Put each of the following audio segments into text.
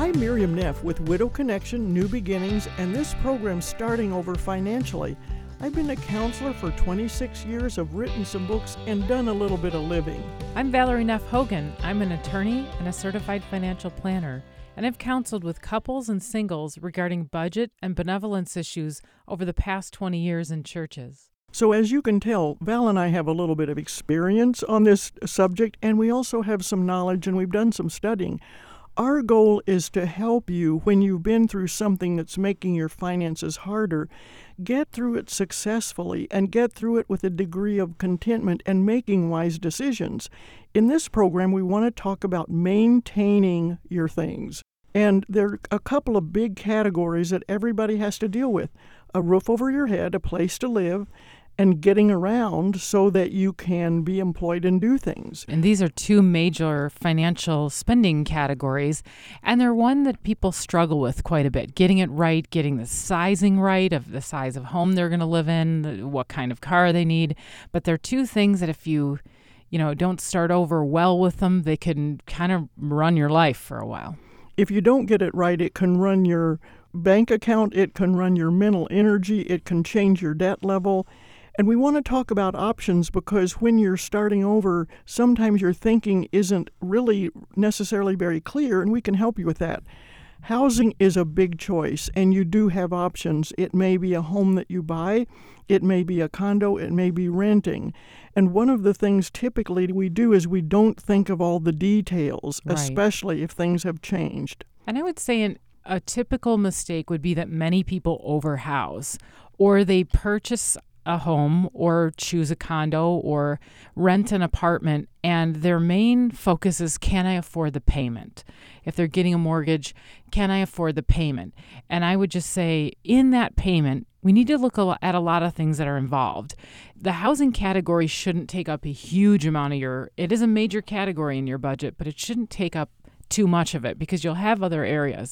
I'm Miriam Neff with Widow Connection, New Beginnings, and this program's Starting Over Financially. I've been a counselor for 26 years, have written some books, and done a little bit of living. I'm Valerie Neff Hogan. I'm an attorney and a certified financial planner, and I've counseled with couples and singles regarding budget and benevolence issues over the past 20 years in churches. So as you can tell, Val and I have a little bit of experience on this subject, and we also have some knowledge, and we've done some studying. Our goal is to help you when you've been through something that's making your finances harder, get through it successfully and get through it with a degree of contentment and making wise decisions. In this program, we want to talk about maintaining your things. And there are a couple of big categories that everybody has to deal with. A roof over your head, a place to live, and getting around so that you can be employed and do things. And these are two major financial spending categories, and they're one that people struggle with quite a bit. Getting it right, getting the sizing right of the size of home they're going to live in, what kind of car they need. But they're two things that if you don't start over well with them, they can kind of run your life for a while. If you don't get it right, it can run your bank account, it can run your mental energy, it can change your debt level. And we want to talk about options because when you're starting over, sometimes your thinking isn't really necessarily very clear, and we can help you with that. Housing is a big choice, and you do have options. It may be a home that you buy, it may be a condo, it may be renting. And one of the things typically we do is we don't think of all the details, Right. Especially if things have changed. And I would say a typical mistake would be that many people overhouse, or they purchase a home or choose a condo or rent an apartment, and their main focus is, can I afford the payment? If they're getting a mortgage, can I afford the payment? And I would just say in that payment, we need to look at a lot of things that are involved. The housing category shouldn't take up a huge amount of it is a major category in your budget, but it shouldn't take up too much of it because you'll have other areas.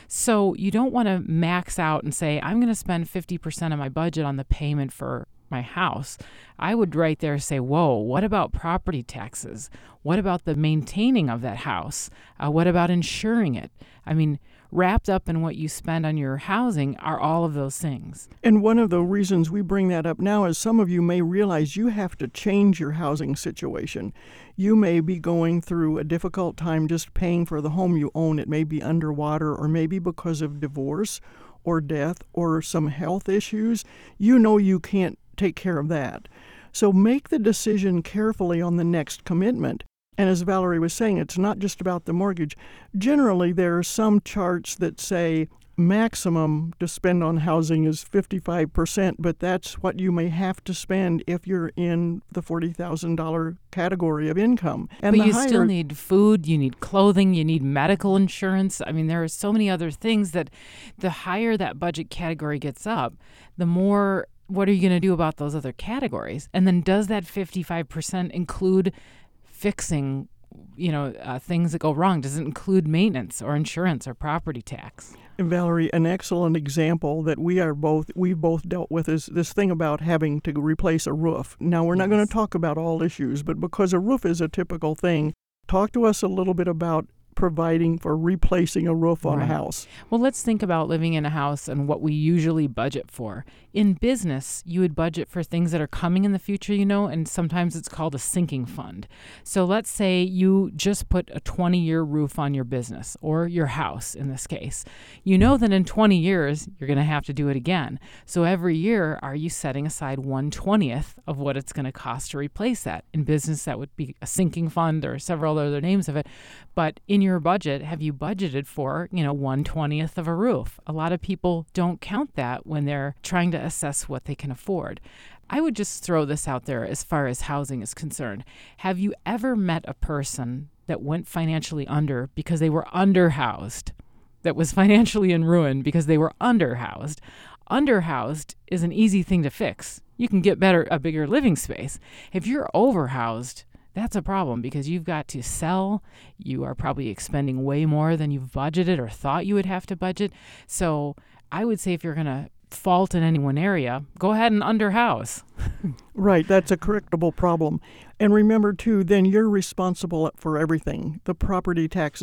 So you don't want to max out and say, I'm going to spend 50% of my budget on the payment for my house. I would right there say, whoa, what about property taxes? What about the maintaining of that house? What about insuring it? I mean, wrapped up in what you spend on your housing are all of those things. And one of the reasons we bring that up now is some of you may realize you have to change your housing situation. You may be going through a difficult time just paying for the home you own. It may be underwater, or maybe because of divorce or death or some health issues. You know you can't take care of that. So make the decision carefully on the next commitment. And as Valerie was saying, it's not just about the mortgage. Generally, there are some charts that say maximum to spend on housing is 55%, but that's what you may have to spend if you're in the $40,000 category of income. And but you still need food, you need clothing, you need medical insurance. I mean, there are so many other things that the higher that budget category gets up, the more, what are you going to do about those other categories? And then does that 55% include fixing, things that go wrong? Does it include maintenance or insurance or property tax? And Valerie, an excellent example that we've both dealt with is this thing about having to replace a roof. Now, we're not going to talk about all issues, but because a roof is a typical thing, talk to us a little bit about providing for replacing a roof on a house. Well, let's think about living in a house and what we usually budget for. In business, you would budget for things that are coming in the future, and sometimes it's called a sinking fund. So let's say you just put a 20-year roof on your business or your house in this case. You know that in 20 years, you're going to have to do it again. So every year, are you setting aside 1/20th of what it's going to cost to replace that? In business, that would be a sinking fund or several other names of it. But in your budget, have you budgeted for, 1/20th of a roof? A lot of people don't count that when they're trying to assess what they can afford. I would just throw this out there as far as housing is concerned. Have you ever met a person that went financially under because they were underhoused, that was financially in ruin because they were underhoused? Underhoused is an easy thing to fix. You can get a bigger living space. If you're overhoused, that's a problem because you've got to sell. You are probably expending way more than you've budgeted or thought you would have to budget. So I would say if you're going to fault in any one area, go ahead and underhouse. Right, that's a correctable problem. And remember, too, then you're responsible for everything. The property taxes,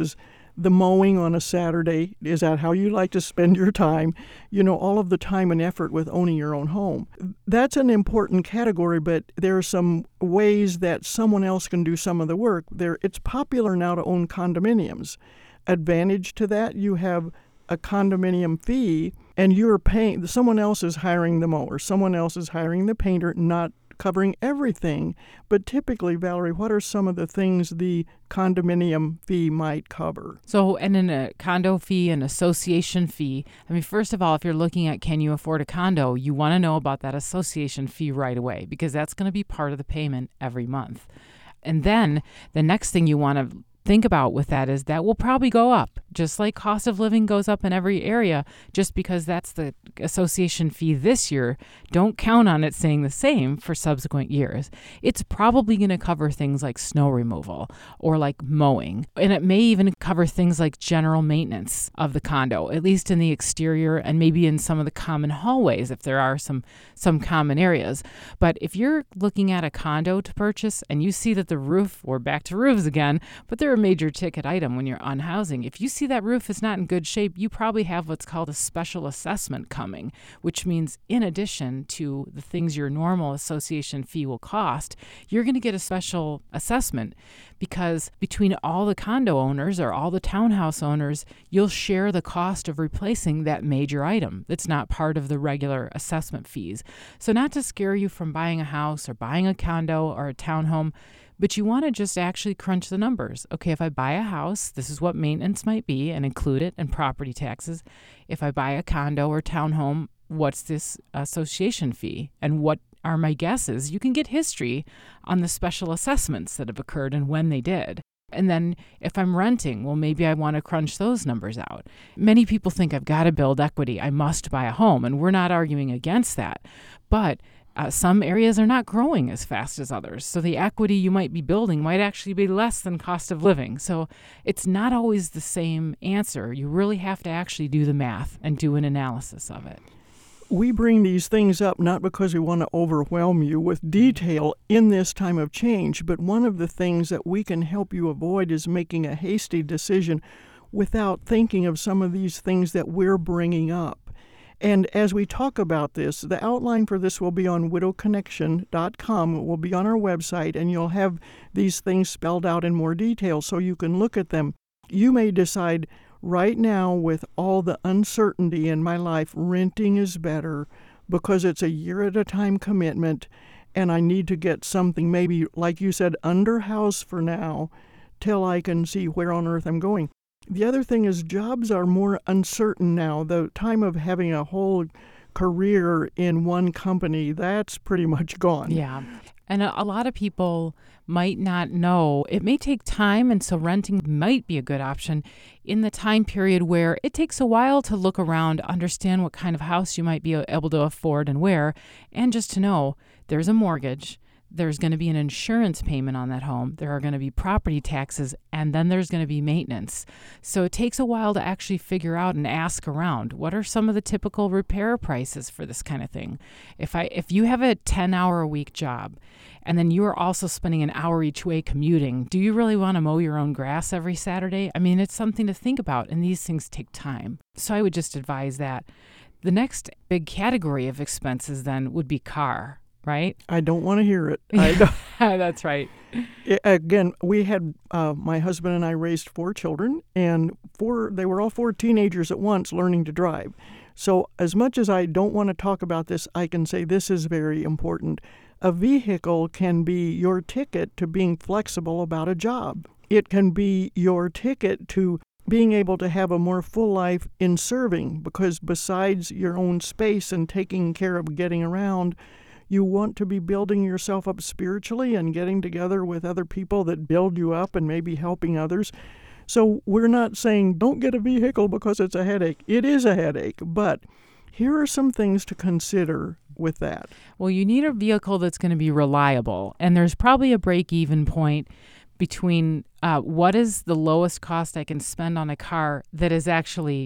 the mowing on a Saturday. Is that how you like to spend your time? All of the time and effort with owning your own home. That's an important category, but there are some ways that someone else can do some of the work. It's popular now to own condominiums. Advantage to that, you have a condominium fee, and you're paying, someone else is hiring the mower, someone else is hiring the painter, not covering everything. But typically, Valerie, what are some of the things the condominium fee might cover? So, and in a condo fee, an association fee, first of all, if you're looking at can you afford a condo, you want to know about that association fee right away, because that's going to be part of the payment every month. And then the next thing you want to think about with that is that will probably go up, just like cost of living goes up in every area. Just because that's the association fee this year, don't count on it staying the same for subsequent years. It's probably going to cover things like snow removal or like mowing, and it may even cover things like general maintenance of the condo, at least in the exterior and maybe in some of the common hallways if there are some common areas. But if you're looking at a condo to purchase and you see that the roof, we're back to roofs again, but they're a major ticket item when you're on housing. If you see that roof is not in good shape, you probably have what's called a special assessment coming, which means in addition to the things your normal association fee will cost, you're going to get a special assessment, because between all the condo owners or all the townhouse owners, you'll share the cost of replacing that major item that's not part of the regular assessment fees. So not to scare you from buying a house or buying a condo or a townhome, but you want to just actually crunch the numbers. Okay, if I buy a house, this is what maintenance might be and include it and property taxes. If I buy a condo or townhome, what's this association fee? And what are my guesses? You can get history on the special assessments that have occurred and when they did. And then if I'm renting, well, maybe I want to crunch those numbers out. Many people think I've got to build equity. I must buy a home. And we're not arguing against that. But some areas are not growing as fast as others. So the equity you might be building might actually be less than cost of living. So it's not always the same answer. You really have to actually do the math and do an analysis of it. We bring these things up not because we want to overwhelm you with detail in this time of change, but one of the things that we can help you avoid is making a hasty decision without thinking of some of these things that we're bringing up. And as we talk about this, the outline for this will be on widowconnection.com. It will be on our website, and you'll have these things spelled out in more detail so you can look at them. You may decide right now, with all the uncertainty in my life, renting is better because it's a year-at-a-time commitment, and I need to get something maybe, like you said, under house for now till I can see where on earth I'm going. The other thing is jobs are more uncertain now. The time of having a whole career in one company, that's pretty much gone. Yeah. And a lot of people might not know. It may take time, and so renting might be a good option in the time period where it takes a while to look around, understand what kind of house you might be able to afford and where, and just to know there's a mortgage. There's going to be an insurance payment on that home. There are going to be property taxes, and then there's going to be maintenance. So it takes a while to actually figure out and ask around, what are some of the typical repair prices for this kind of thing? If you have a 10-hour-a-week job, and then you are also spending an hour each way commuting, do you really want to mow your own grass every Saturday? It's something to think about, and these things take time. So I would just advise that. The next big category of expenses then would be car. Right? I don't want to hear it. That's right. Again, we had, my husband and I raised 4 children, and they were all 4 teenagers at once learning to drive. So as much as I don't want to talk about this, I can say this is very important. A vehicle can be your ticket to being flexible about a job. It can be your ticket to being able to have a more full life in serving, because besides your own space and taking care of getting around, you want to be building yourself up spiritually and getting together with other people that build you up and maybe helping others. So we're not saying don't get a vehicle because it's a headache. It is a headache, but here are some things to consider with that. Well, you need a vehicle that's going to be reliable, and there's probably a break-even point between what is the lowest cost I can spend on a car that is actually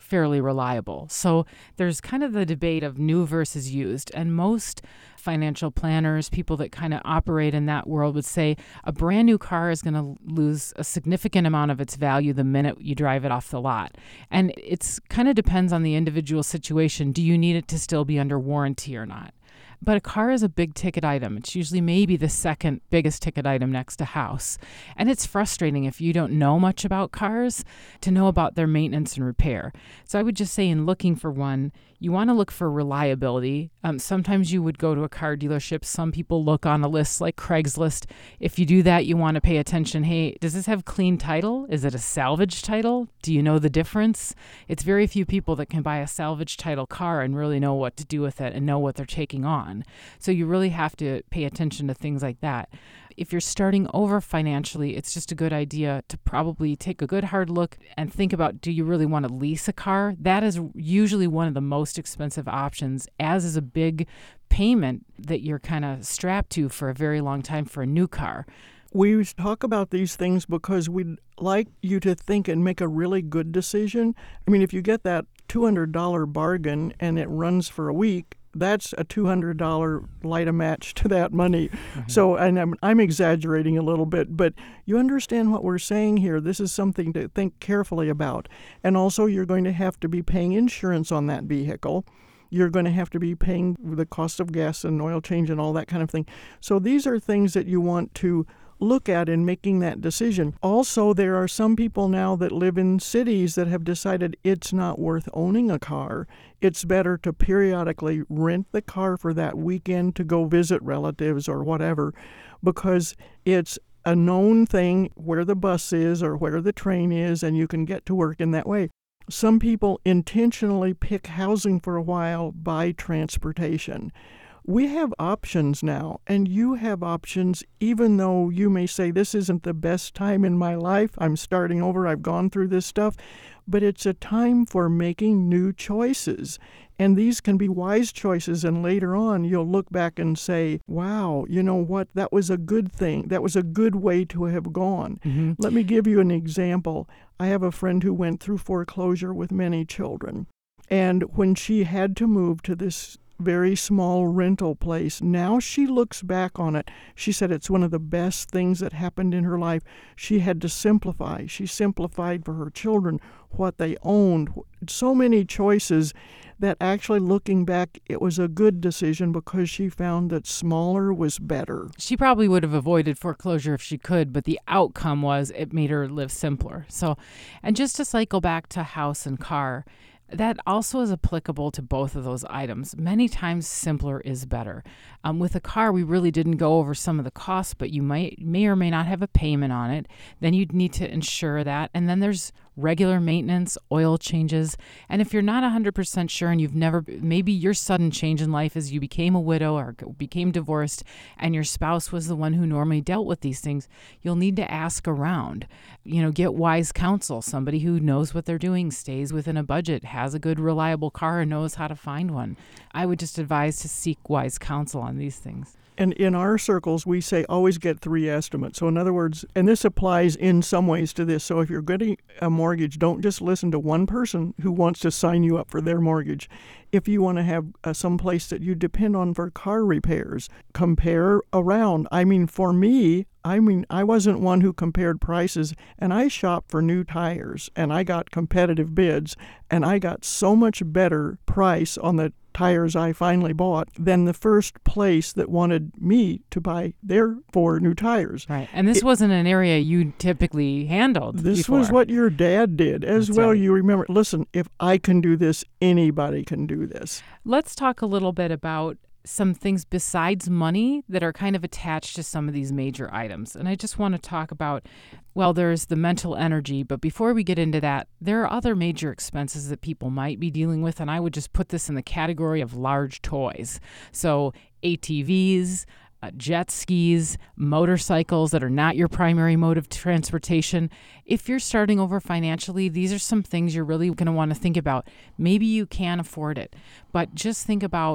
fairly reliable. So there's kind of the debate of new versus used. And most financial planners, people that kind of operate in that world, would say a brand new car is going to lose a significant amount of its value the minute you drive it off the lot. And it's kind of depends on the individual situation. Do you need it to still be under warranty or not? But a car is a big ticket item. It's usually maybe the second biggest ticket item next to house. And it's frustrating if you don't know much about cars to know about their maintenance and repair. So I would just say in looking for one, you want to look for reliability. Sometimes you would go to a car dealership. Some people look on a list like Craigslist. If you do that, you want to pay attention. Hey, does this have clean title? Is it a salvage title? Do you know the difference? It's very few people that can buy a salvage title car and really know what to do with it and know what they're taking on. So you really have to pay attention to things like that. If you're starting over financially, it's just a good idea to probably take a good hard look and think about, do you really want to lease a car? That is usually one of the most expensive options, as is a big payment that you're kind of strapped to for a very long time for a new car. We talk about these things because we'd like you to think and make a really good decision. I mean, if you get that $200 bargain and it runs for a week, that's a $200 light a match to that money. Mm-hmm. So, and I'm exaggerating a little bit, but you understand what we're saying here. This is something to think carefully about. And also, you're going to have to be paying insurance on that vehicle. You're going to have to be paying the cost of gas and oil change and all that kind of thing. So these are things that you want to look at in making that decision. Also, there are some people now that live in cities that have decided it's not worth owning a car. It's better to periodically rent the car for that weekend to go visit relatives or whatever, because it's a known thing where the bus is or where the train is, and you can get to work in that way. Some people intentionally pick housing for a while by transportation. We have options now, and you have options, even though you may say, this isn't the best time in my life, I'm starting over, I've gone through this stuff, but it's a time for making new choices. And these can be wise choices, and later on you'll look back and say, wow, you know what, that was a good thing. That was a good way to have gone. Mm-hmm. Let me give you an example. I have a friend who went through foreclosure with many children. And when she had to move to this very small rental place, now she looks back on it. She said it's one of the best things that happened in her life. She had to simplify. She simplified for her children what they owned. So many choices that actually, looking back, it was a good decision because she found that smaller was better. She probably would have avoided foreclosure if she could, but the outcome was it made her live simpler. So, and just to cycle back to house and car, that also is applicable to both of those items. Many times simpler is better. With a car, we really didn't go over some of the costs, but you may or may not have a payment on it. Then you'd need to insure that. And then there's regular maintenance, oil changes. And if you're not 100% sure and maybe your sudden change in life is you became a widow or became divorced and your spouse was the one who normally dealt with these things, you'll need to ask around. Get wise counsel, somebody who knows what they're doing, stays within a budget, has a good, reliable car, and knows how to find one. I would just advise to seek wise counsel on these things. And in our circles, we say always get 3 estimates. So in other words, and this applies in some ways to this. So if you're getting a mortgage, don't just listen to one person who wants to sign you up for their mortgage. If you want to have some place that you depend on for car repairs, compare around. For me, I wasn't one who compared prices, and I shopped for new tires, and I got competitive bids, and I got so much better price on the tires I finally bought than the first place that wanted me to buy their 4 new tires. Right. And this wasn't an area you typically handled This before. was what your dad did as That's well. right. You remember, listen, if I can do this, anybody can do this. Let's talk a little bit about some things besides money that are kind of attached to some of these major items. And I just want to talk about, there's the mental energy, but before we get into that, there are other major expenses that people might be dealing with, and I would just put this in the category of large toys. So ATVs, jet skis, motorcycles that are not your primary mode of transportation. If you're starting over financially, these are some things you're really going to want to think about. Maybe you can afford it, but just think about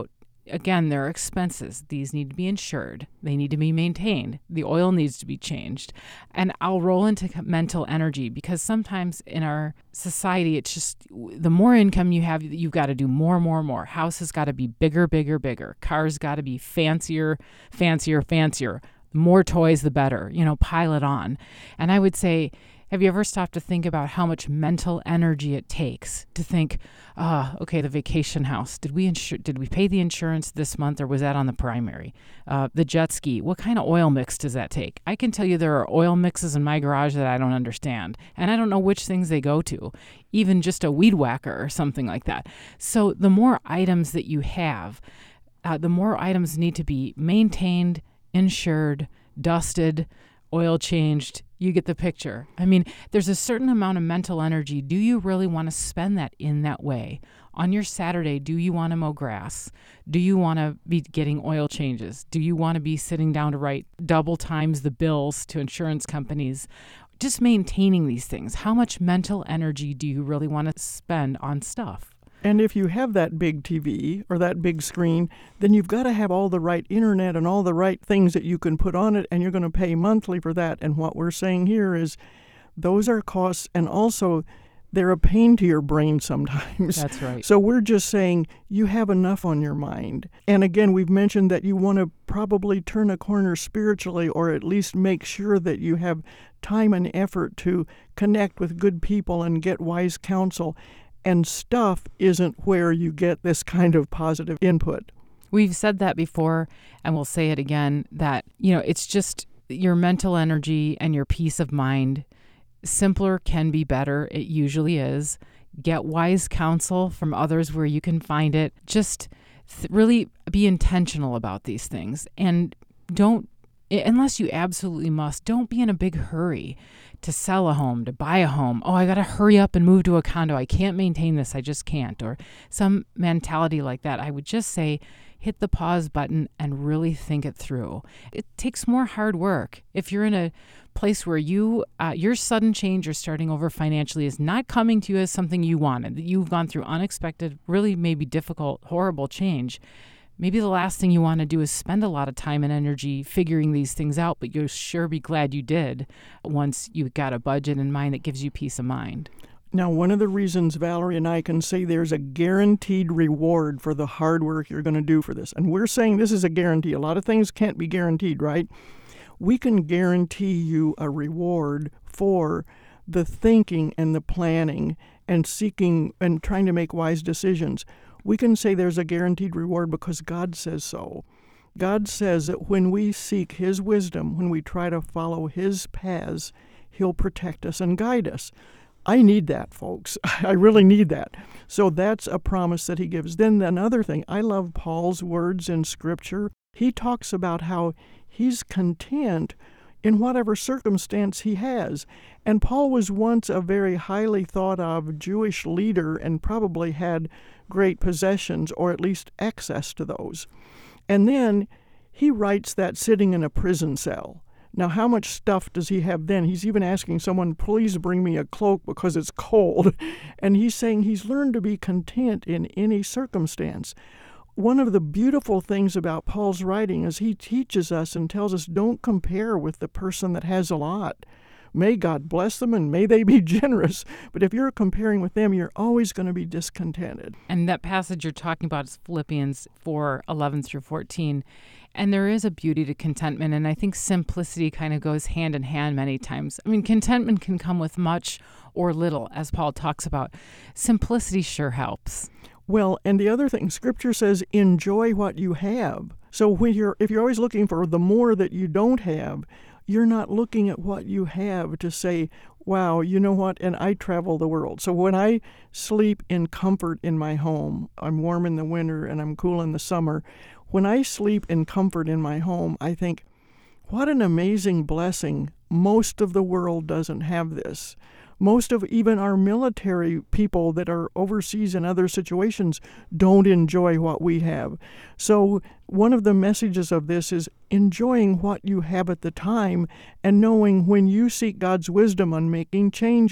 again, there are expenses. These need to be insured. They need to be maintained. The oil needs to be changed. And I'll roll into mental energy, because sometimes in our society, it's just the more income you have, you've got to do more, more, more. House has got to be bigger, bigger, bigger. Cars got to be fancier, fancier, fancier. The more toys, the better. Pile it on. And I would say, have you ever stopped to think about how much mental energy it takes to think, okay, the vacation house, did we pay the insurance this month, or was that on the primary? The jet ski, what kind of oil mix does that take? I can tell you there are oil mixes in my garage that I don't understand, and I don't know which things they go to, even just a weed whacker or something like that. So the more items that you have, the more items need to be maintained, insured, dusted, oil changed. You get the picture. I mean, there's a certain amount of mental energy. Do you really want to spend that in that way? On your Saturday, do you want to mow grass? Do you want to be getting oil changes? Do you want to be sitting down to write double times the bills to insurance companies? Just maintaining these things. How much mental energy do you really want to spend on stuff? And if you have that big TV or that big screen, then you've got to have all the right internet and all the right things that you can put on it, and you're going to pay monthly for that. And what we're saying here is those are costs, and also they're a pain to your brain sometimes. That's right. So we're just saying you have enough on your mind. And again, we've mentioned that you want to probably turn a corner spiritually, or at least make sure that you have time and effort to connect with good people and get wise counsel. And stuff isn't where you get this kind of positive input. We've said that before, and we'll say it again, that, it's just your mental energy and your peace of mind. Simpler can be better. It usually is. Get wise counsel from others where you can find it. Just really be intentional about these things. And don't, unless you absolutely must, don't be in a big hurry to sell a home, to buy a home. Oh, I got to hurry up and move to a condo. I can't maintain this. I just can't. Or some mentality like that. I would just say, hit the pause button and really think it through. It takes more hard work. If you're in a place where your sudden change or starting over financially is not coming to you as something you wanted, that you've gone through unexpected, really maybe difficult, horrible change, maybe the last thing you want to do is spend a lot of time and energy figuring these things out, but you'll sure be glad you did once you've got a budget in mind that gives you peace of mind. Now, one of the reasons Valerie and I can say there's a guaranteed reward for the hard work you're going to do for this, and we're saying this is a guarantee. A lot of things can't be guaranteed, right? We can guarantee you a reward for the thinking and the planning and seeking and trying to make wise decisions. We can say there's a guaranteed reward because God says so. God says that when we seek His wisdom, when we try to follow His paths, He'll protect us and guide us. I need that, folks. I really need that. So that's a promise that He gives. Then another thing, I love Paul's words in Scripture. He talks about how he's content in whatever circumstance he has. And Paul was once a very highly thought of Jewish leader and probably had great possessions, or at least access to those. And then he writes that sitting in a prison cell. Now, how much stuff does he have then? He's even asking someone, please bring me a cloak because it's cold. And he's saying he's learned to be content in any circumstance. One of the beautiful things about Paul's writing is he teaches us and tells us don't compare with the person that has a lot. May God bless them and may they be generous. But if you're comparing with them, you're always going to be discontented. And that passage you're talking about is Philippians 4:11 through 14. And there is a beauty to contentment. And I think simplicity kind of goes hand in hand many times. I mean, contentment can come with much or little, as Paul talks about. Simplicity sure helps. Well, and the other thing, Scripture says, enjoy what you have. So if you're always looking for the more that you don't have, you're not looking at what you have to say, wow, you know what, and I travel the world. So when I sleep in comfort in my home, I'm warm in the winter and I'm cool in the summer. When I sleep in comfort in my home, I think, what an amazing blessing. Most of the world doesn't have this. Most of even our military people that are overseas in other situations don't enjoy what we have. So one of the messages of this is enjoying what you have at the time and knowing when you seek God's wisdom on making changes,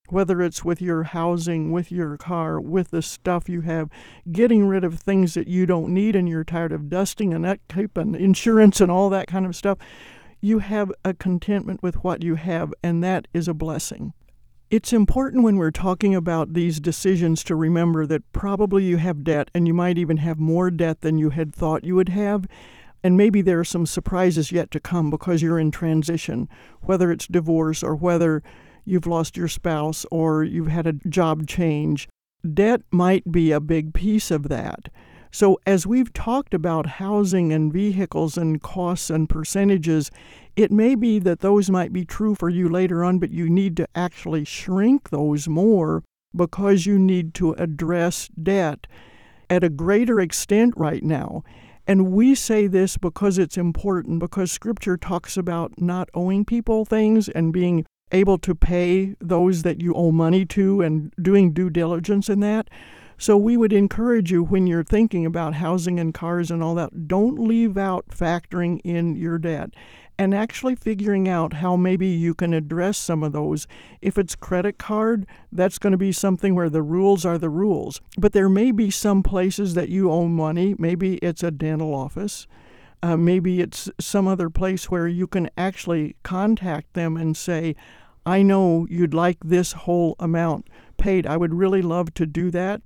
whether it's with your housing, with your car, with the stuff you have, getting rid of things that you don't need and you're tired of dusting and upkeep and insurance and all that kind of stuff. You have a contentment with what you have, and that is a blessing. It's important when we're talking about these decisions to remember that probably you have debt, and you might even have more debt than you had thought you would have. And maybe there are some surprises yet to come because you're in transition, whether it's divorce or whether you've lost your spouse or you've had a job change. Debt might be a big piece of that. So as we've talked about housing and vehicles and costs and percentages, it may be that those might be true for you later on, but you need to actually shrink those more because you need to address debt at a greater extent right now. And we say this because it's important, because Scripture talks about not owing people things and being able to pay those that you owe money to and doing due diligence in that. So we would encourage you, when you're thinking about housing and cars and all that, don't leave out factoring in your debt and actually figuring out how maybe you can address some of those. If it's credit card, that's going to be something where the rules are the rules. But there may be some places that you owe money. Maybe it's a dental office. Maybe it's some other place where you can actually contact them and say, I know you'd like this whole amount paid. I would really love to do that.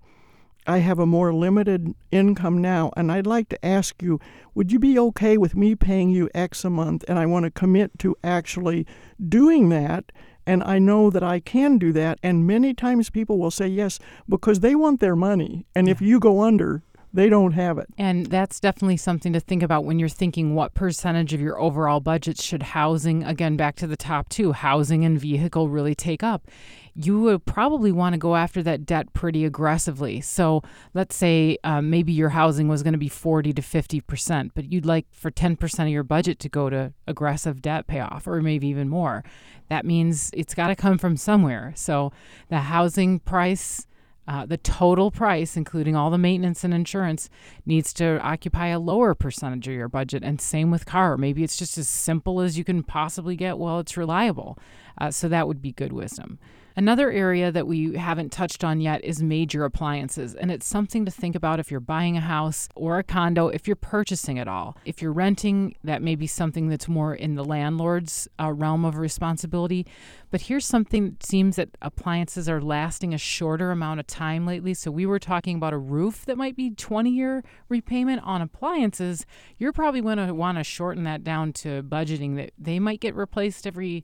I have a more limited income now, and I'd like to ask you, would you be okay with me paying you X a month? And I want to commit to actually doing that, and I know that I can do that. And many times people will say yes because they want their money, and if you go under, they don't have it. And that's definitely something to think about when you're thinking what percentage of your overall budget should housing, again, back to the top two, housing and vehicle really take up. You would probably want to go after that debt pretty aggressively. So let's say maybe your housing was going to be 40 to 50%, but you'd like for 10% of your budget to go to aggressive debt payoff, or maybe even more. That means it's got to come from somewhere. So the housing price, the total price, including all the maintenance and insurance, needs to occupy a lower percentage of your budget. And same with car. Maybe it's just as simple as you can possibly get while it's reliable. So that would be good wisdom. Another area that we haven't touched on yet is major appliances. And it's something to think about if you're buying a house or a condo, if you're purchasing at all. If you're renting, that may be something that's more in the landlord's realm of responsibility. But here's something that seems that appliances are lasting a shorter amount of time lately. So we were talking about a roof that might be 20-year repayment on appliances. You're probably going to want to shorten that down to budgeting that they might get replaced every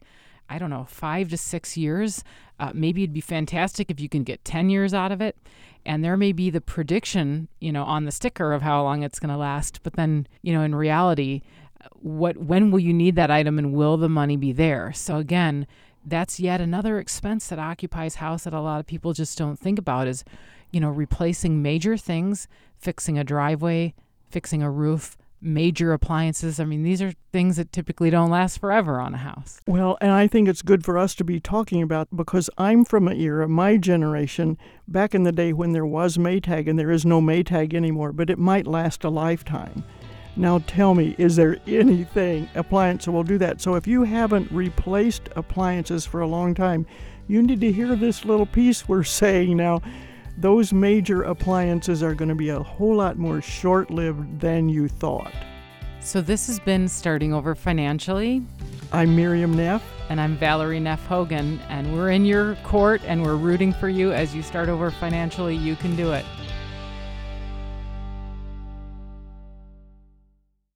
5 to 6 years. Maybe it'd be fantastic if you can get 10 years out of it. And there may be the prediction, on the sticker of how long it's going to last. But then, in reality, when will you need that item and will the money be there? So again, that's yet another expense that occupies house that a lot of people just don't think about is, replacing major things, fixing a driveway, fixing a roof, major appliances. I mean, these are things that typically don't last forever on a house. Well, and I think it's good for us to be talking about, because I'm from an era, my generation, back in the day when there was Maytag, and there is no Maytag anymore, but it might last a lifetime. Now tell me, is there anything appliance that will do that? So if you haven't replaced appliances for a long time, you need to hear this little piece we're saying now. Those major appliances are going to be a whole lot more short-lived than you thought. So this has been Starting Over Financially. I'm Miriam Neff. And I'm Valerie Neff Hogan. And we're in your court and we're rooting for you as you start over financially. You can do it.